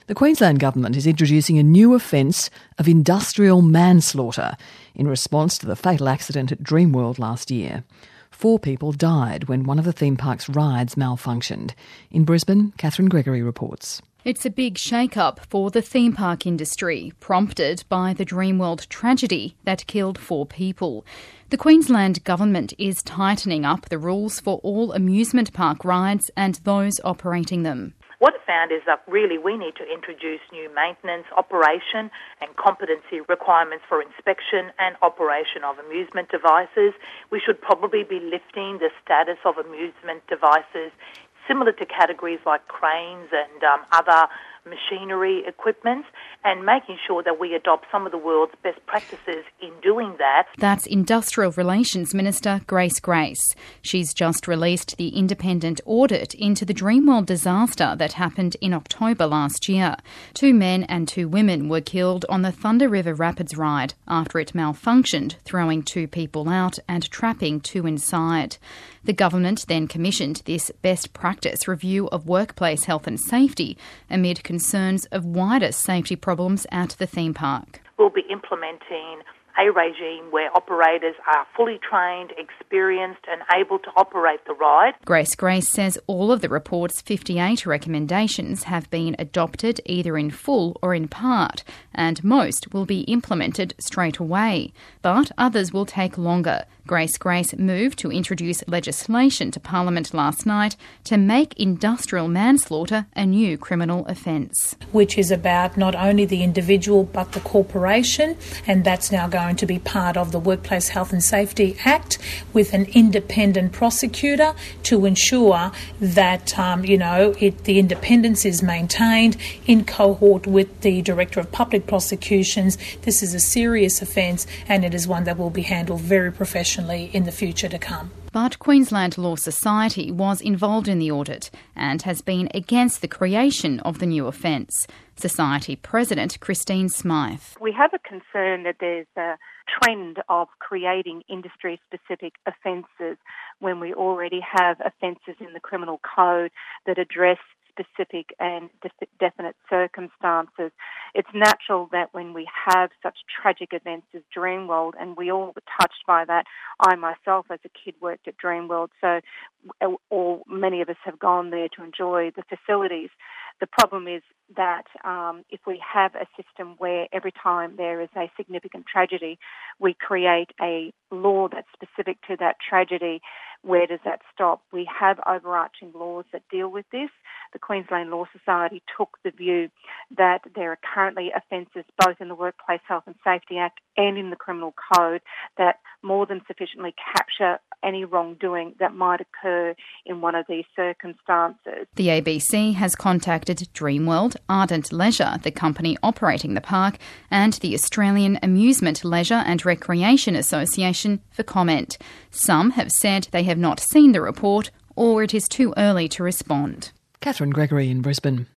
The Queensland Government is introducing a new offence of industrial manslaughter in response to the fatal accident at Dreamworld last year. 4 people died when one of the theme park's rides malfunctioned. In Brisbane, Catherine Gregory reports. It's a big shake-up for the theme park industry, prompted by the Dreamworld tragedy that killed 4 people. The Queensland Government is tightening up the rules for all amusement park rides and those operating them. What it found is that really we need to introduce new maintenance, operation and competency requirements for inspection and operation of amusement devices. We should probably be lifting the status of amusement devices similar to categories like cranes and other machinery equipment, and making sure that we adopt some of the world's best practices in doing that. That's Industrial Relations Minister Grace Grace. She's just released the independent audit into the Dreamworld disaster that happened in October last year. 2 men and 2 women were killed on the Thunder River Rapids ride after it malfunctioned, throwing 2 people out and trapping 2 inside. The government then commissioned this best practice review of workplace health and safety amid concerns of wider safety problems at the theme park. We'll be implementing a regime where operators are fully trained, experienced and able to operate the ride. Grace Grace says all of the report's 58 recommendations have been adopted either in full or in part, and most will be implemented straight away. But others will take longer. Grace Grace moved to introduce legislation to Parliament last night to make industrial manslaughter a new criminal offence. Which is about not only the individual but the corporation, and that's now going to be part of the Workplace Health and Safety Act with an independent prosecutor to ensure that, the independence is maintained in cohort with the Director of Public Prosecutions. This is a serious offence and it is one that will be handled very professionally in the future to come. But Queensland Law Society was involved in the audit and has been against the creation of the new offence. Society President Christine Smythe. We have a concern that there's a trend of creating industry-specific offences when we already have offences in the criminal code that address specific and definite circumstances. It's natural that when we have such tragic events as Dreamworld, and we all were touched by that. I myself as a kid worked at Dreamworld, so many of us have gone there to enjoy the facilities. The problem is that if we have a system where every time there is a significant tragedy, we create a law that's specific to that tragedy, where does that stop? We have overarching laws that deal with this. The Queensland Law Society took the view that there are currently offences both in the Workplace Health and Safety Act and in the Criminal Code that more than sufficiently capture any wrongdoing that might occur in one of these circumstances. The ABC has contacted Dreamworld, Ardent Leisure, the company operating the park, and the Australian Amusement, Leisure and Recreation Association for comment. Some have said they have not seen the report or it is too early to respond. Catherine Gregory in Brisbane.